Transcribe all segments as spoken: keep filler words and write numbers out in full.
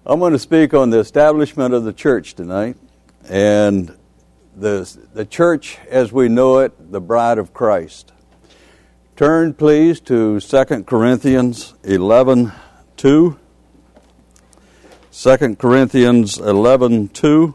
I'm going to speak on the establishment of the church tonight, and the the church as we know it, the bride of Christ. Turn, please, to Second Corinthians eleven two. Second Corinthians eleven two.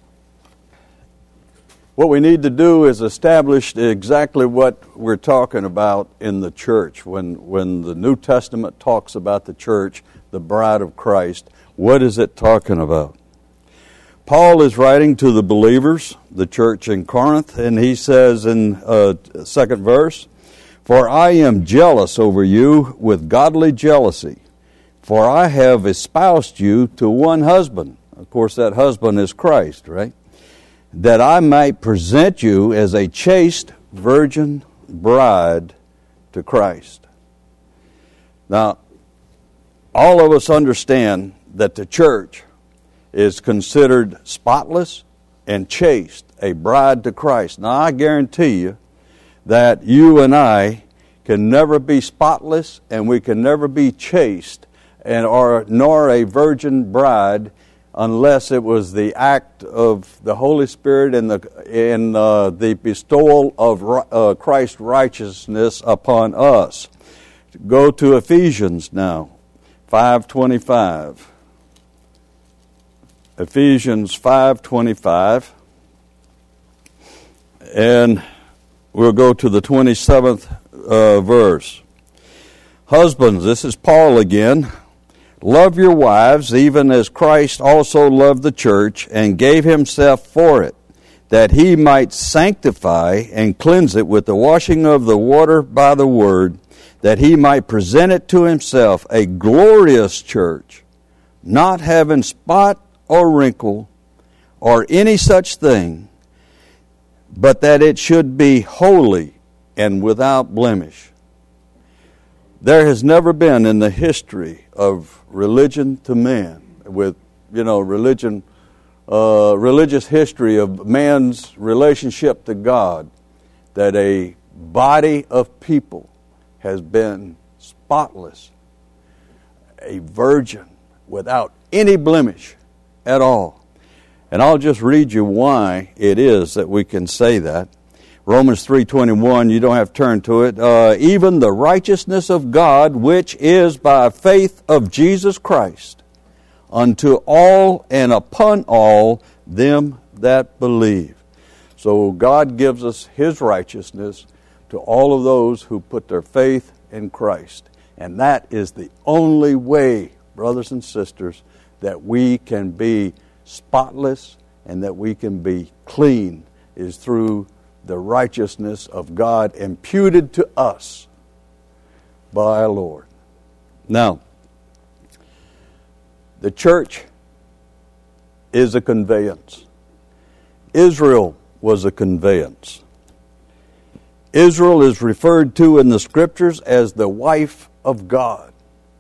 What we need to do is establish exactly what we're talking about in the church. When, when the New Testament talks about the church, the bride of Christ, what is it talking about? Paul is writing to the believers, the church in Corinth, and he says in uh, second verse, "For I am jealous over you with godly jealousy, for I have espoused you to one husband." Of course, that husband is Christ, right? "That I might present you as a chaste virgin bride to Christ." Now, all of us understand that the church is considered spotless and chaste, a bride to Christ. Now, I guarantee you that you and I can never be spotless and we can never be chaste and or nor a virgin bride unless it was the act of the Holy Spirit and the in uh, the bestowal of uh, Christ's righteousness upon us. Go to Ephesians now, five twenty-five. Ephesians five twenty-five, and we'll go to the twenty-seventh uh, verse. "Husbands," this is Paul again, "love your wives, even as Christ also loved the church and gave himself for it, that he might sanctify and cleanse it with the washing of the water by the word, that he might present it to himself a glorious church, not having spot or wrinkle or any such thing, but that it should be holy and without blemish." There has never been in the history of religion to man, with, you know, religion, uh, religious history of man's relationship to God, that a body of people has been spotless, a virgin without any blemish at all. And I'll just read you why it is that we can say that. Romans three twenty-one, you don't have to turn to it. Uh, "Even the righteousness of God, which is by faith of Jesus Christ, unto all and upon all them that believe." So God gives us his righteousness to all of those who put their faith in Christ. And that is the only way, brothers and sisters, that we can be spotless and that we can be clean, is through the righteousness of God imputed to us by our Lord. Now, the church is a conveyance. Israel was a conveyance. Israel is referred to in the Scriptures as the wife of God.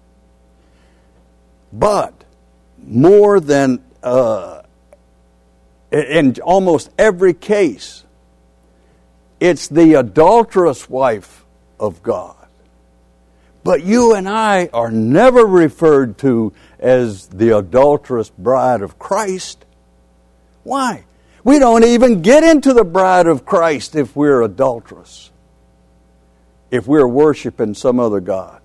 But more than, uh, in almost every case, it's the adulterous wife of God. But you and I are never referred to as the adulterous bride of Christ. Why? We don't even get into the bride of Christ if we're adulterous, if we're worshiping some other god.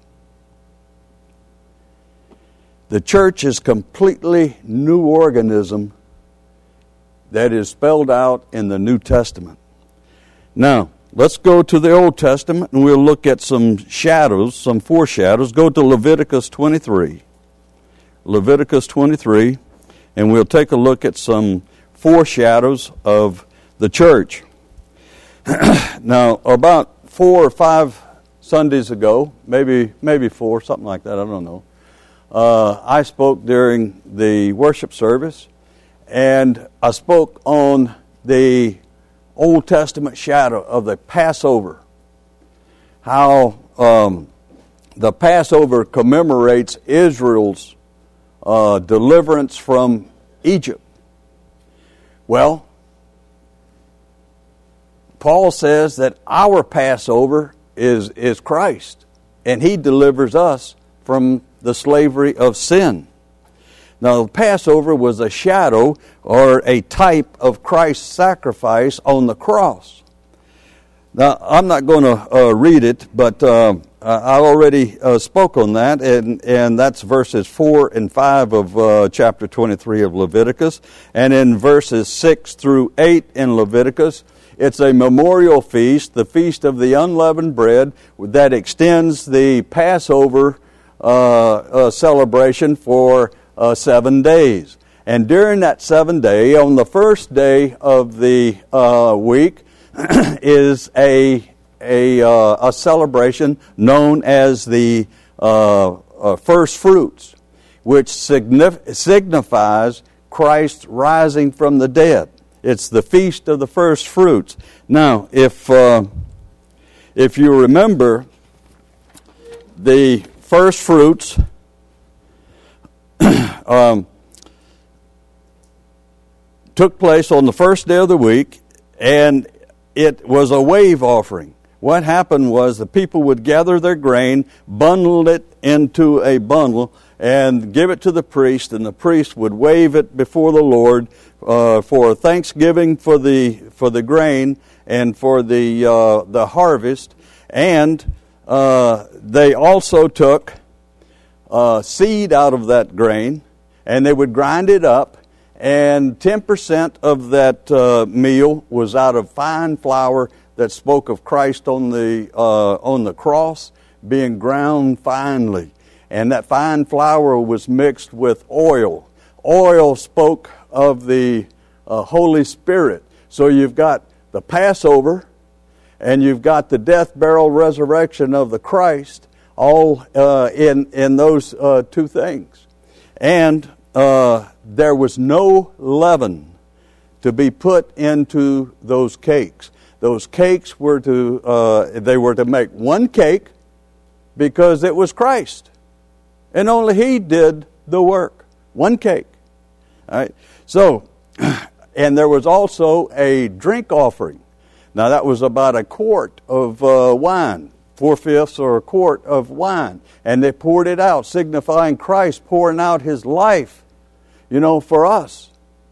The church is a completely new organism that is spelled out in the New Testament. Now, let's go to the Old Testament and we'll look at some shadows, some foreshadows. Go to Leviticus twenty-three. Leviticus twenty-three, and we'll take a look at some foreshadows of the church. Now, about four or five Sundays ago, maybe maybe four, something like that, I don't know, uh, I spoke during the worship service, and I spoke on the Old Testament shadow of the Passover. How um, the Passover commemorates Israel's uh, deliverance from Egypt. Well, Paul says that our Passover is, is Christ, and he delivers us from the slavery of sin. Now, the Passover was a shadow or a type of Christ's sacrifice on the cross. Now, I'm not going to uh, read it, but uh, I already uh, spoke on that, and, and that's verses four and five of uh, chapter twenty-three of Leviticus. And in verses six through eight in Leviticus, it's a memorial feast, the Feast of the Unleavened Bread, that extends the Passover uh, uh, celebration for uh, seven days. And during that seven day, on the first day of the uh, week, is a a uh, a celebration known as the uh, uh, first fruits, which signif- signifies Christ rising from the dead. It's the feast of the first fruits. Now, if uh, if you remember, the first fruits um, took place on the first day of the week, and it was a wave offering. What happened was the people would gather their grain, bundle it into a bundle, and give it to the priest, and the priest would wave it before the Lord uh, for thanksgiving for the for the grain and for the uh, the harvest. And uh, they also took uh, seed out of that grain, and they would grind it up. And ten percent of that uh, meal was out of fine flour that spoke of Christ on the uh, on the cross being ground finely. And that fine flour was mixed with oil. Oil spoke of the uh, Holy Spirit. So you've got the Passover, and you've got the death, burial, resurrection of the Christ, all uh, in, in those uh, two things. And Uh, there was no leaven to be put into those cakes. Those cakes were to, uh, they were to make one cake because it was Christ. And only He did the work. One cake. All right. So, and there was also a drink offering. Now that was about a quart of uh, wine. Four-fifths or a quart of wine. And they poured it out, signifying Christ pouring out His life, you know, for us.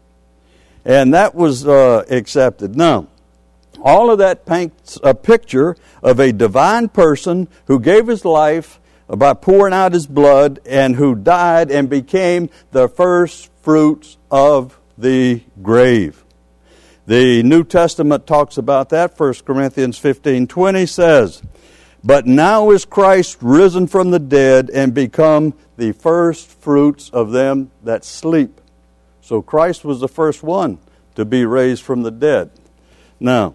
And that was uh, accepted. Now, all of that paints a picture of a divine person who gave His life by pouring out His blood and who died and became the first fruits of the grave. The New Testament talks about that. First Corinthians fifteen twenty says, "But now is Christ risen from the dead and become the first fruits of them that sleep." So Christ was the first one to be raised from the dead. Now,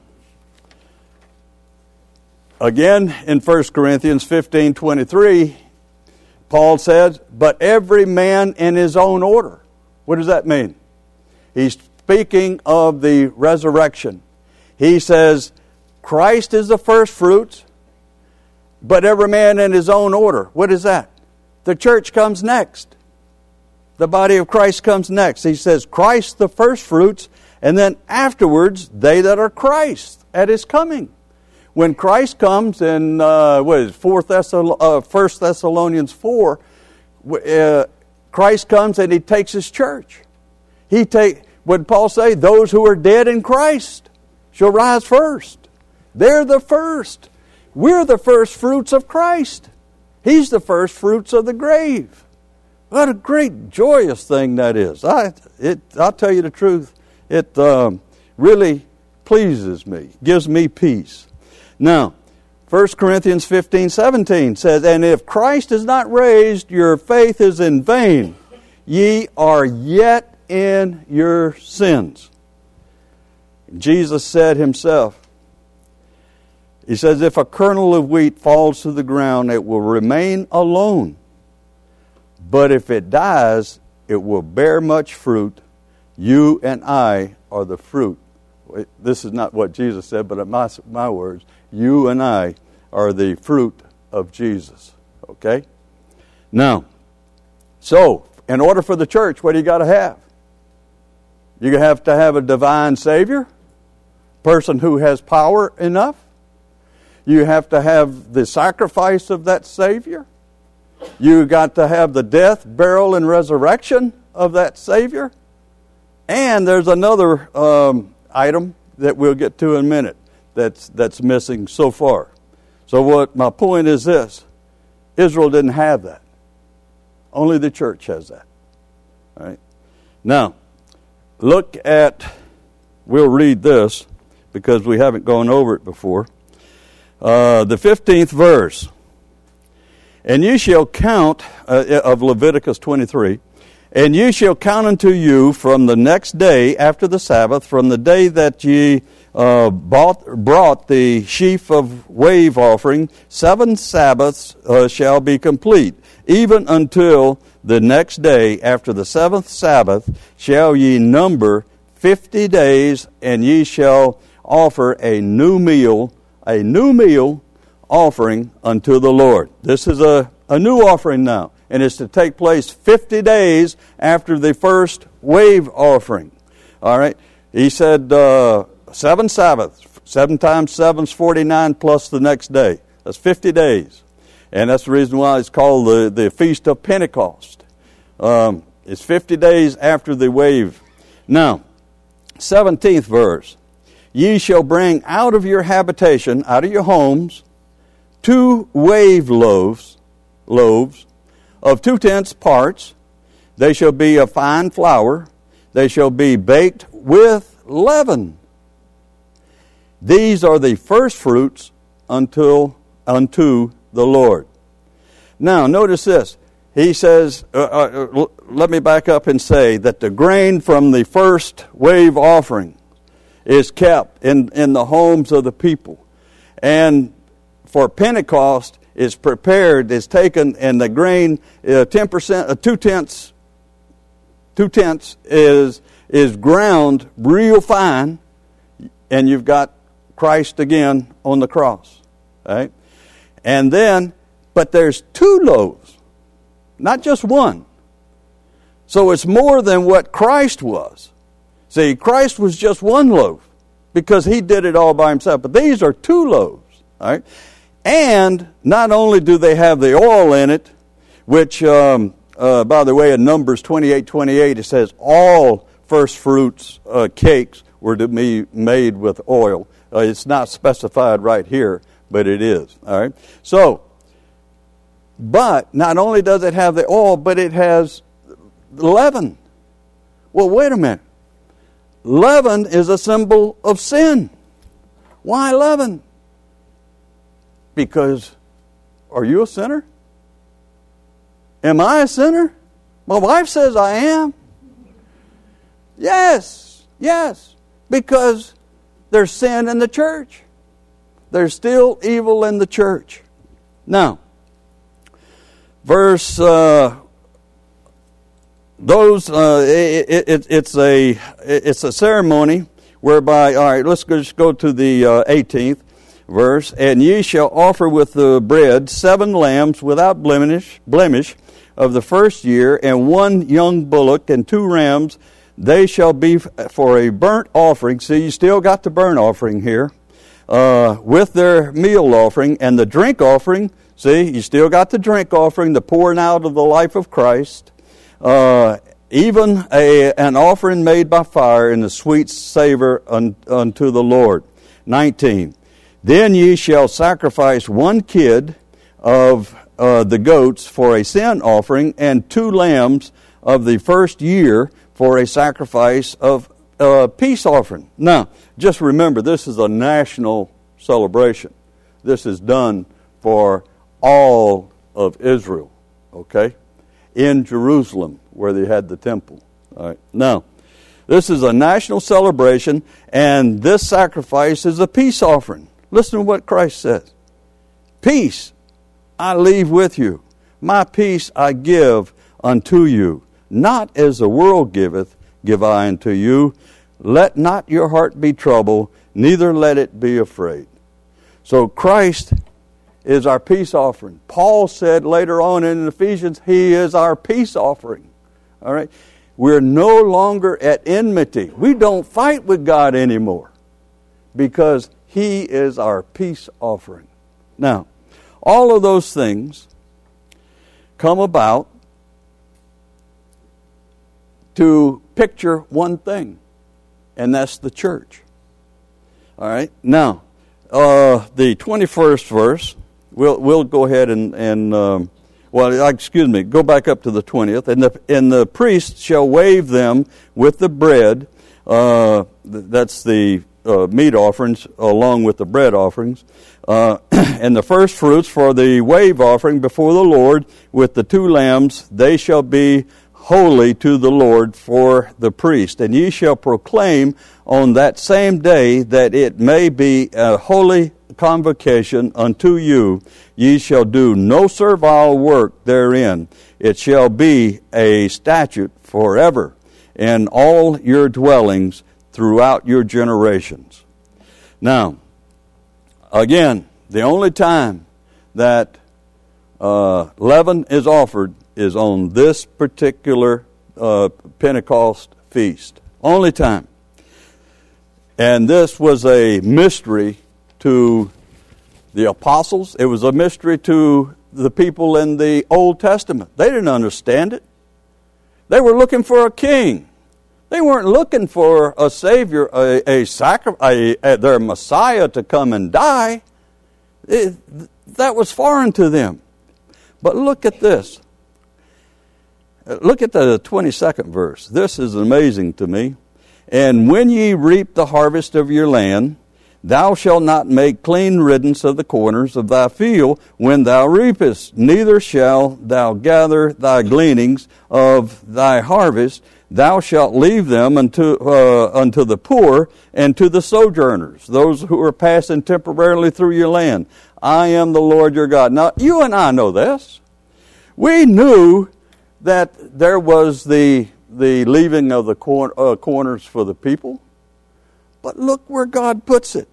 again in First Corinthians fifteen twenty-three, Paul says, "But every man in his own order." What does that mean? He's speaking of the resurrection. He says, Christ is the first fruits, but every man in his own order. What is that? The church comes next. The body of Christ comes next. He says, Christ the first fruits, and then afterwards, they that are Christ at His coming. When Christ comes in, uh, what is it, Fourth Thessal- uh, First Thessalonians four, uh, Christ comes and He takes His church. He take, what did Paul say? Those who are dead in Christ shall rise first. They're the first. We're the first fruits of Christ. He's the first fruits of the grave. What a great, joyous thing that is. I, it, I'll tell you the truth. It um, really pleases me, gives me peace. Now, First Corinthians fifteen seventeen says, "And if Christ is not raised, your faith is in vain. Ye are yet in your sins." Jesus said Himself, He says, "If a kernel of wheat falls to the ground, it will remain alone. But if it dies, it will bear much fruit. You and I are the fruit." This is not what Jesus said, but in my, my words, you and I are the fruit of Jesus. Okay? Now, so, in order for the church, what do you got to have? You have to have a divine Savior, person who has power enough. You have to have the sacrifice of that Savior. You got to have the death, burial, and resurrection of that Savior. And there's another um, item that we'll get to in a minute that's that's missing so far. So what my point is this: Israel didn't have that. Only the church has that. All right. Now, look at, we'll read this because we haven't gone over it before. Uh, the fifteenth verse. And you shall count, uh, of Leviticus twenty-three, and you shall count unto you from the next day after the Sabbath, from the day that ye uh, bought, brought the sheaf of wave offering, seven Sabbaths uh, shall be complete. Even until the next day after the seventh Sabbath shall ye number fifty days, and ye shall offer a new meal, a new meal offering unto the Lord. This is a, a new offering now, and it's to take place fifty days after the first wave offering. All right? He said uh, seven Sabbaths. Seven times seven is forty-nine plus the next day. That's fifty days. And that's the reason why it's called the, the Feast of Pentecost. Um, it's fifty days after the wave. Now, seventeenth verse. Ye shall bring out of your habitation, out of your homes, two wave loaves, loaves of two tenths parts. They shall be of fine flour. They shall be baked with leaven. These are the first fruits until unto the Lord. Now, notice this. He says, uh, uh, let me back up and say that the grain from the first wave offering is kept in, in the homes of the people. And for Pentecost, is prepared, is taken, and the grain, uh, ten percent, uh, two tenths, two tenths is is ground real fine, and you've got Christ again on the cross, right? And then, but there's two loaves, not just one. So it's more than what Christ was. See, Christ was just one loaf because he did it all by himself. But these are two loaves, all right? And not only do they have the oil in it, which, um, uh, by the way, in Numbers twenty-eight twenty-eight, it says all first fruits uh, cakes were to be made with oil. Uh, it's not specified right here, but it is. All right. So, but not only does it have the oil, but it has leaven. Well, wait a minute. Leaven is a symbol of sin. Why leaven? Because, are you a sinner? Am I a sinner? My wife says I am. Yes, yes. Because there's sin in the church. There's still evil in the church. Now, verse, uh, those, uh, it, it, it's a it's a ceremony whereby, all right, let's go, just go to the uh, eighteenth verse. And ye shall offer with the bread seven lambs without blemish, blemish of the first year, and one young bullock and two rams. They shall be for a burnt offering. See, you still got the burnt offering here. Uh, with their meal offering and the drink offering. See, you still got the drink offering, the pouring out of the life of Christ. Uh, even a, an offering made by fire in the sweet savor un, unto the Lord. nineteen. Then ye shall sacrifice one kid of uh, the goats for a sin offering, and two lambs of the first year for a sacrifice of uh, peace offering. Now, just remember, this is a national celebration. This is done for all of Israel, okay? In Jerusalem, where they had the temple. All right. Now, this is a national celebration, and this sacrifice is a peace offering. Listen to what Christ says. Peace I leave with you. My peace I give unto you. Not as the world giveth, give I unto you. Let not your heart be troubled, neither let it be afraid. So Christ is our peace offering. Paul said later on in Ephesians, he is our peace offering. All right? We're no longer at enmity. We don't fight with God anymore because he is our peace offering. Now, all of those things come about to picture one thing, and that's the church. All right. Now, uh, the twenty-first verse. We'll we'll go ahead and and um, well, excuse me. Go back up to the twentieth. And the and the priest shall wave them with the bread. Uh, that's the uh, meat offerings along with the bread offerings, uh, and the first fruits for the wave offering before the Lord with the two lambs. They shall be holy to the Lord for the priest. And ye shall proclaim on that same day that it may be a holy convocation unto you. Ye shall do no servile work therein. It shall be a statute forever in all your dwellings throughout your generations. Now, again, the only time that uh, leaven is offered is on this particular uh, Pentecost feast. Only time. And this was a mystery to the apostles. It was a mystery to the people in the Old Testament. They didn't understand it. They were looking for a king. They weren't looking for a Savior, a, a, sacri- a, a their Messiah to come and die. It, that was foreign to them. But look at this. Look at the twenty-second verse. This is amazing to me. And when ye reap the harvest of your land, thou shalt not make clean riddance of the corners of thy field when thou reapest, neither shalt thou gather thy gleanings of thy harvest. Thou shalt leave them unto uh, unto the poor and to the sojourners, those who are passing temporarily through your land. I am the Lord your God. Now, you and I know this. We knew that there was the the leaving of the cor- uh, corners for the people. But look where God puts it.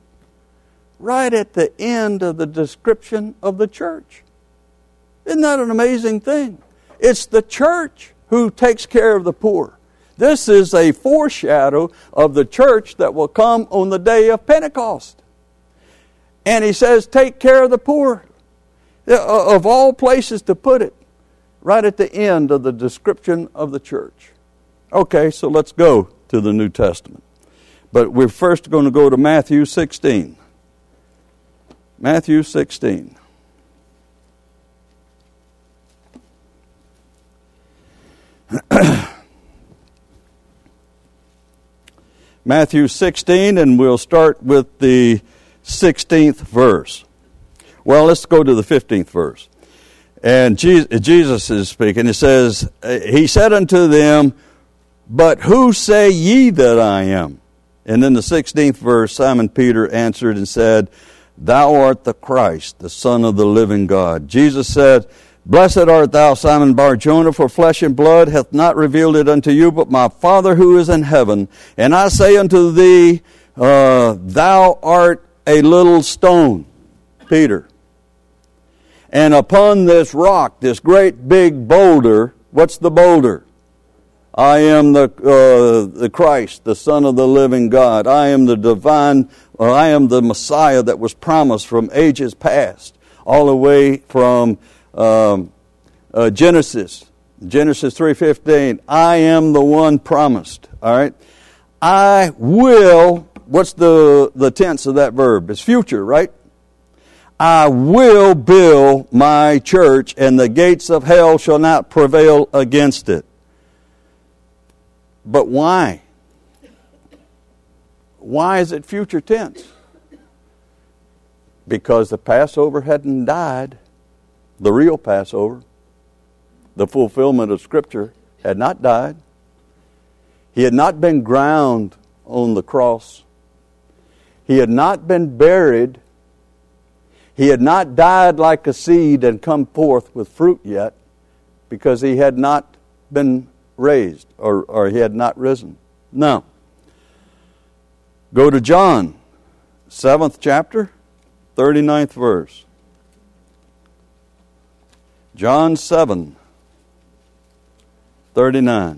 Right at the end of the description of the church. Isn't that an amazing thing? It's the church who takes care of the poor. This is a foreshadow of the church that will come on the day of Pentecost. And he says, take care of the poor. Of all places to put it, right at the end of the description of the church. Okay, so let's go to the New Testament. But we're first going to go to Matthew sixteen. Matthew sixteen. Matthew sixteen, and we'll start with the sixteenth verse. Well, let's go to the fifteenth verse. And Jesus is speaking. It says, he said unto them, but who say ye that I am? And in the sixteenth verse, Simon Peter answered and said, thou art the Christ, the Son of the living God. Jesus said, blessed art thou, Simon Bar-Jonah, for flesh and blood hath not revealed it unto you, but my Father who is in heaven. And I say unto thee, uh, thou art a little stone, Peter. And upon this rock, this great big boulder, what's the boulder? I am the uh, the Christ, the Son of the living God. I am the divine, or I am the Messiah that was promised from ages past, all the way from um, uh, Genesis, Genesis three fifteen. I am the one promised. All right. I will. What's the the tense of that verb? It's future, right? I will build my church, and the gates of hell shall not prevail against it. But why? Why is it future tense? Because the Passover hadn't died. The real Passover, the fulfillment of Scripture, had not died. He had not been ground on the cross. He had not been buried. He had not died like a seed and come forth with fruit yet, because he had not been raised, or, or he had not risen. Now, go to John, seventh chapter, thirty-ninth verse. John seven, thirty-nine.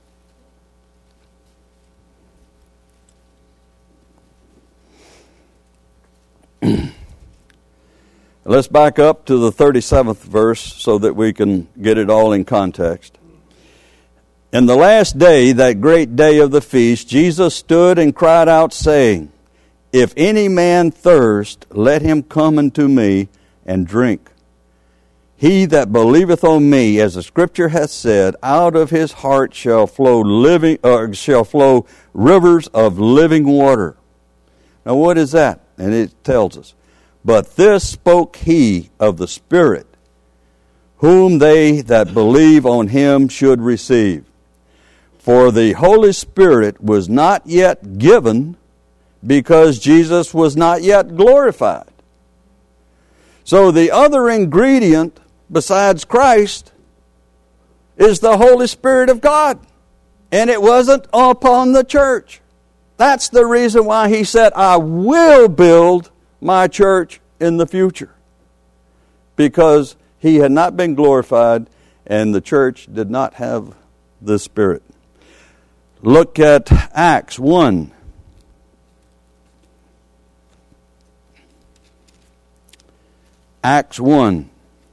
Let's back up to the thirty-seventh verse so that we can get it all in context. In the last day, that great day of the feast, Jesus stood and cried out, saying, If any man thirst, let him come unto me and drink. He that believeth on me, as the Scripture hath said, out of his heart shall flow living, or shall flow rivers of living water. Now what is that? And it tells us, But this spoke he of the Spirit, whom they that believe on him should receive. For the Holy Spirit was not yet given, because Jesus was not yet glorified. So the other ingredient besides Christ is the Holy Spirit of God. And it wasn't upon the church. That's the reason why he said, I will build my church in the future. Because he had not been glorified and the church did not have the Spirit. Look at Acts one. Acts one.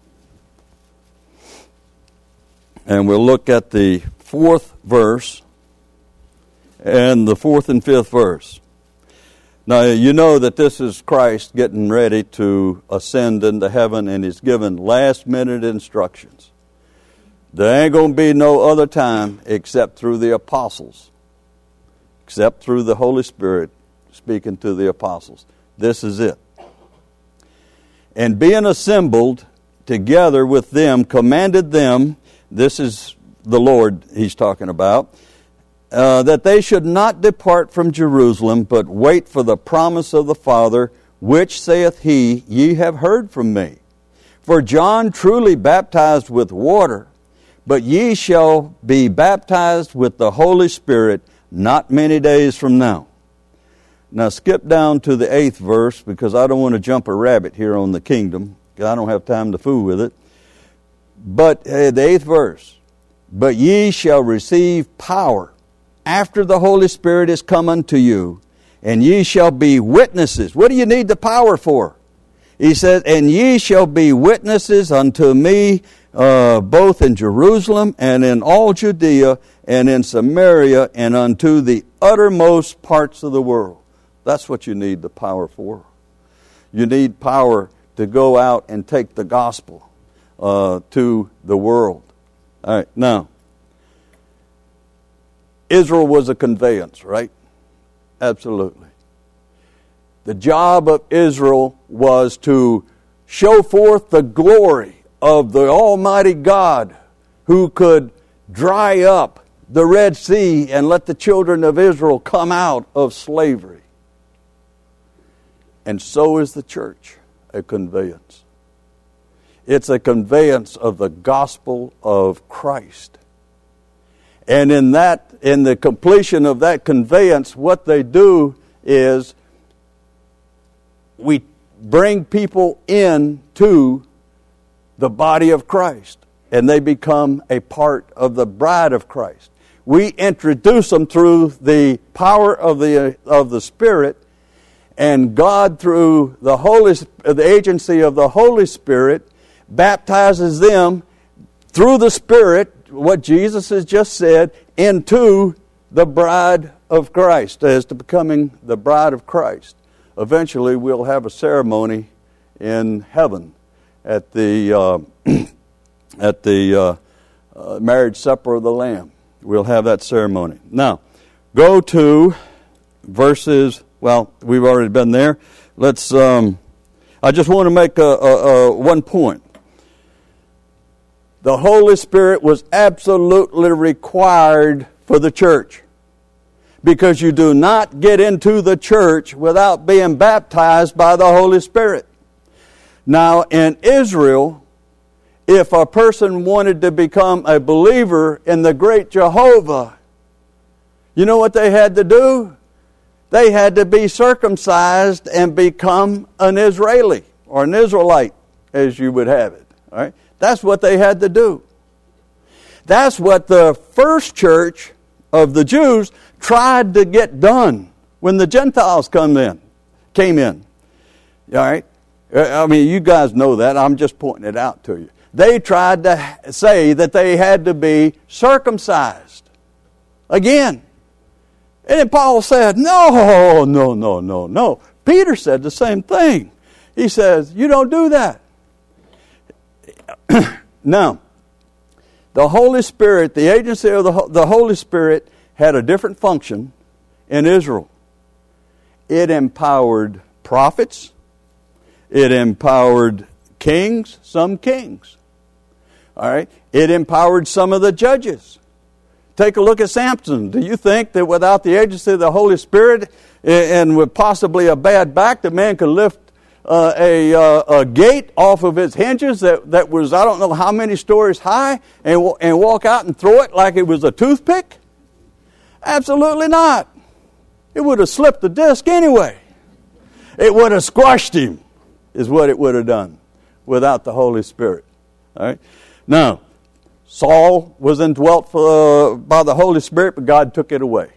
And we'll look at the fourth verse and the fourth and fifth verse. Now, you know that this is Christ getting ready to ascend into heaven, and he's given last-minute instructions. There ain't going to be no other time except through the apostles, except through the Holy Spirit speaking to the apostles. This is it. And being assembled together with them, commanded them, this is the Lord he's talking about, uh, that they should not depart from Jerusalem, but wait for the promise of the Father, which saith he, Ye have heard from me. For John truly baptized with water, but ye shall be baptized with the Holy Spirit not many days from now. Now skip down to the eighth verse, because I don't want to jump a rabbit here on the kingdom, because I don't have time to fool with it. But uh, the eighth verse, But ye shall receive power after the Holy Spirit is come unto you, and ye shall be witnesses. What do you need the power for? He says, And ye shall be witnesses unto me, uh, both in Jerusalem and in all Judea and in Samaria and unto the uttermost parts of the world. That's what you need the power for. You need power to go out and take the gospel Uh, to the world. All right, now, Israel was a conveyance, right? Absolutely. The job of Israel was to show forth the glory of the Almighty God who could dry up the Red Sea and let the children of Israel come out of slavery. And so is the church a conveyance. It's a conveyance of the gospel of Christ. And in that, in the completion of that conveyance, what they do is we bring people in to the body of Christ, and they become a part of the bride of Christ. We introduce them through the power of the of the Spirit, and God, through the Holy the agency of the Holy Spirit, baptizes them through the Spirit, what Jesus has just said, into the bride of Christ, as to becoming the bride of Christ. Eventually, we'll have a ceremony in heaven at the uh, at the uh, uh, marriage supper of the Lamb. We'll have that ceremony. Now, go to verses. Well, we've already been there. Let's. Um, I just want to make a, a, a one point. The Holy Spirit was absolutely required for the church, because you do not get into the church without being baptized by the Holy Spirit. Now, in Israel, if a person wanted to become a believer in the great Jehovah, you know what they had to do? They had to be circumcised and become an Israeli, or an Israelite, as you would have it. All right? That's what they had to do. That's what the first church of the Jews tried to get done when the Gentiles come in, came in. All right? I mean, you guys know that. I'm just pointing it out to you. They tried to say that they had to be circumcised. again. And then Paul said, no, no, no, no, no. Peter said the same thing. He says, you don't do that. Now, the Holy Spirit, the agency of the, the Holy Spirit had a different function in Israel. It empowered prophets. It empowered kings, some kings. All right. It empowered some of the judges. Take a look at Samson. Do you think that without the agency of the Holy Spirit and with possibly a bad back, the man could lift uh, a, uh, a gate off of its hinges that, that was I don't know how many stories high and, and walk out and throw it like it was a toothpick? Absolutely not. It would have slipped the disc anyway. It would have squashed him, is what it would have done without the Holy Spirit. All right. Now, Saul was indwelt uh, by the Holy Spirit, but God took it away.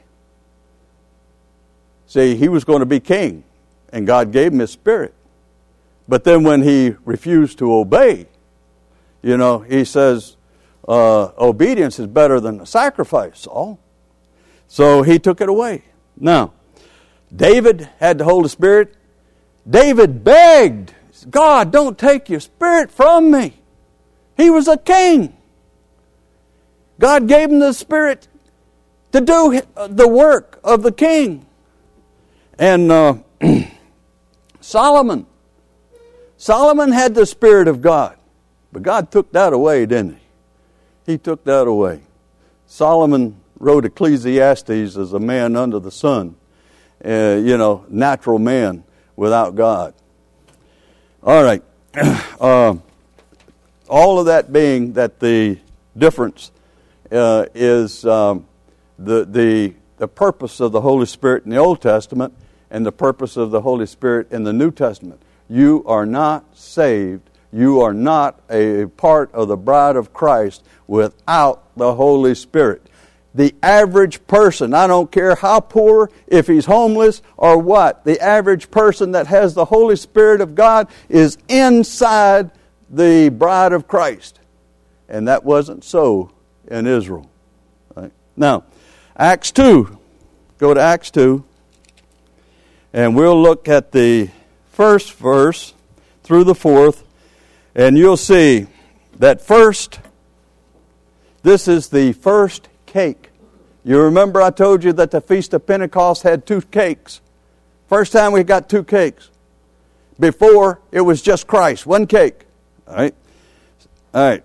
See, he was going to be king, and God gave him his spirit. But then when he refused to obey, you know, he says, uh, obedience is better than a sacrifice, Saul. So he took it away. Now, David had the Holy Spirit. David begged, God, don't take your spirit from me. He was a king. God gave him the spirit to do the work of the king. And uh, Solomon. Solomon had the Spirit of God. But God took that away, didn't he? He took that away. Solomon wrote Ecclesiastes as a man under the sun. Uh, you know, natural man without God. All right. Uh, all of that being that the difference uh, is um, the, the, the purpose of the Holy Spirit in the Old Testament and the purpose of the Holy Spirit in the New Testament. You are not saved. You are not a part of the bride of Christ without the Holy Spirit. The average person, I don't care how poor, if he's homeless or what, the average person that has the Holy Spirit of God is inside the bride of Christ. And that wasn't so in Israel. Right? Now, Acts two. Go to Acts two. And we'll look at the first verse through the fourth. And you'll see that first, this is the first cake. You remember I told you that the Feast of Pentecost had two cakes. First time we got two cakes. Before, it was just Christ, one cake. All right? All right.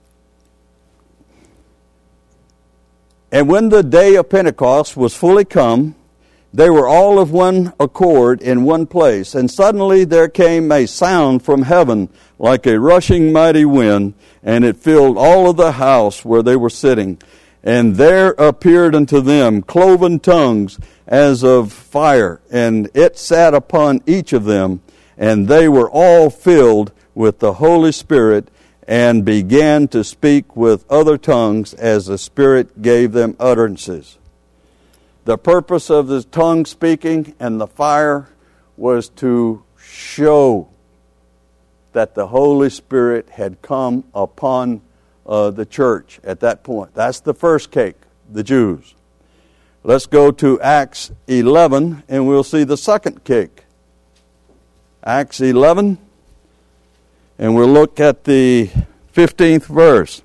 And when the day of Pentecost was fully come, they were all of one accord in one place. And suddenly there came a sound from heaven like a rushing mighty wind, and it filled all of the house where they were sitting. And there appeared unto them cloven tongues as of fire, and it sat upon each of them. And they were all filled with the Holy Spirit, and began to speak with other tongues as the Spirit gave them utterances. The purpose of the tongue speaking and the fire was to show that the Holy Spirit had come upon uh, the church at that point. That's the first cake, the Jews. Let's go to Acts eleven and we'll see the second cake. Acts eleven, and we'll look at the fifteenth verse.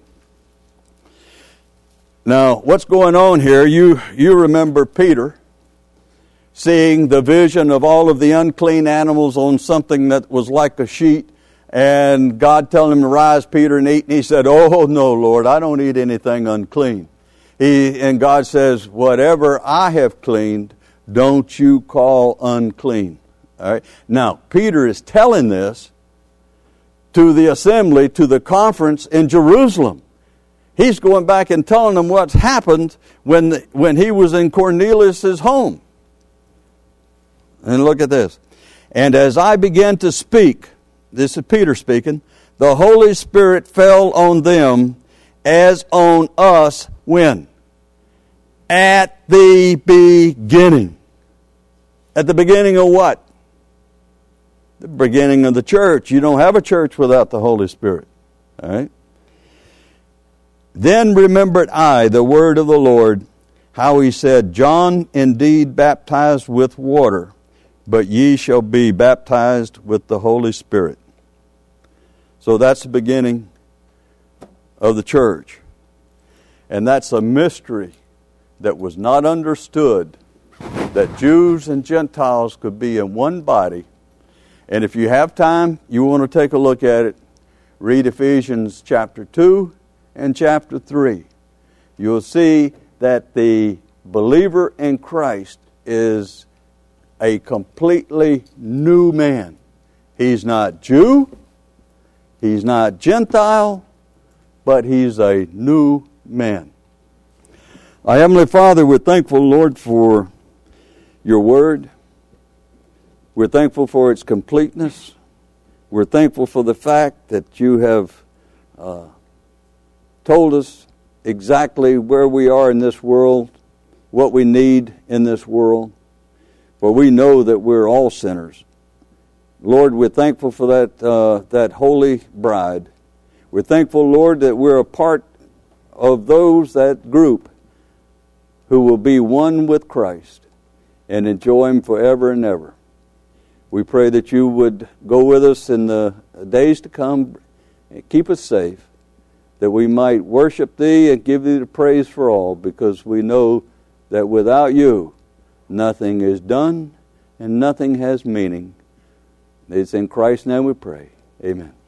Now, what's going on here? You you remember Peter seeing the vision of all of the unclean animals on something that was like a sheet, and God telling him to rise, Peter, and eat. And he said, "Oh no, Lord, I don't eat anything unclean." He and God says, "Whatever I have cleaned, don't you call unclean." All right. Now, Peter is telling this to the assembly, to the conference in Jerusalem. He's going back and telling them what's happened when, the, when he was in Cornelius' home. And look at this. And as I began to speak, this is Peter speaking, the Holy Spirit fell on them as on us when? At the beginning. At the beginning of what? The beginning of the church. You don't have a church without the Holy Spirit. All right? Then remembered I the word of the Lord, how he said, John indeed baptized with water, but ye shall be baptized with the Holy Spirit. So that's the beginning of the church. And that's a mystery that was not understood, that Jews and Gentiles could be in one body. And if you have time, you want to take a look at it, read Ephesians chapter two and chapter three. You'll see that the believer in Christ is a completely new man. He's not Jew, he's not Gentile, but he's a new man. Our Heavenly Father, we're thankful, Lord, for your word. We're thankful for its completeness. We're thankful for the fact that you have uh, told us exactly where we are in this world, what we need in this world. For we know that we're all sinners. Lord, we're thankful for that uh, that holy bride. We're thankful, Lord, that we're a part of those, that group, who will be one with Christ and enjoy Him forever and ever. We pray that you would go with us in the days to come and keep us safe, that we might worship Thee and give Thee the praise for all, because we know that without you, nothing is done and nothing has meaning. It's in Christ's name we pray. Amen.